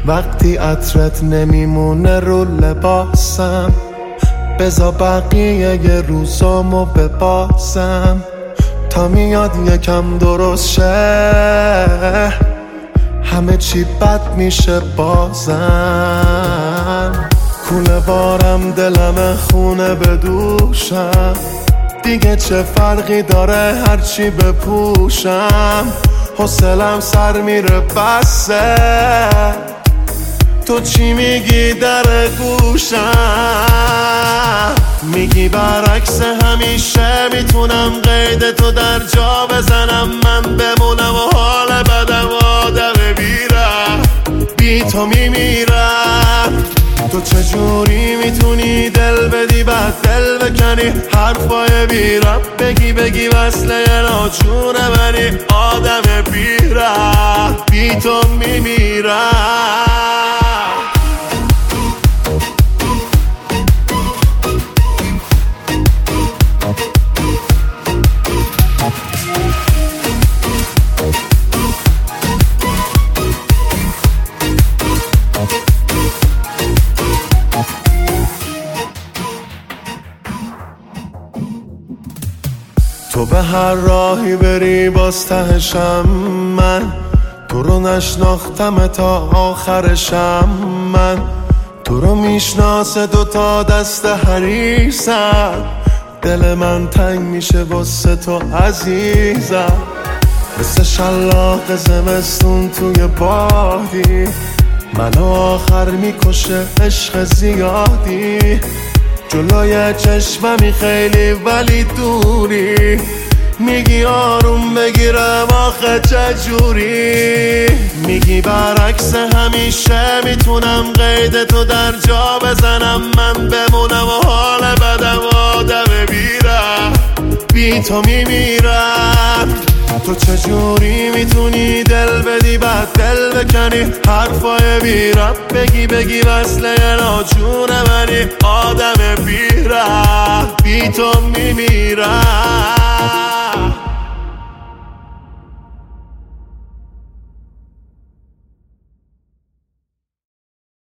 وقتی عطرت نمیمونه رو لباسم، بذار بقیه ی روزامو ببازم تا میاد یکم درست شه، همه چی بد میشه بازم. کونه بارم دلم خونه بدوشم، دیگه چه فرقی داره هرچی بپوشم، حوصلم سر میره بسه، تو چی میگی در گوشم؟ میگی برعکس همیشه میتونم قید تو در جا بزنم، من بمونم و حال بدم آدم بیرم، بی تو میمیرم. تو چجوری میتونی دل بدی بعد دل بکنی، حرفای بیرم بگی وصله یه ناچونه منی، آدم بیرم بی تو میمیرم. تو به هر راهی بری باز تهشم من، تو رو نشناختم تا آخرشم من، تو رو میشناسه دوتا دست حریصم، دل من تنگ میشه واسه تو عزیزم، مثل شلاق زمستون توی بادی، منو آخر میکشه عشق زیادی، جلوی چشممی خیلی ولی دوری، میگی آروم بگیرم آخه چجوری؟ میگی برعکس همیشه میتونم قید تو در جا بزنم، من بمونم و حال بدم آدم بیرم، بی تو میمیرم. تو چجوری میتونی دل بدی بعد دل بکنی، حرفای بیرم بگی وصله یه ناچونه منی، آدم بیرم بی تو میمیرم.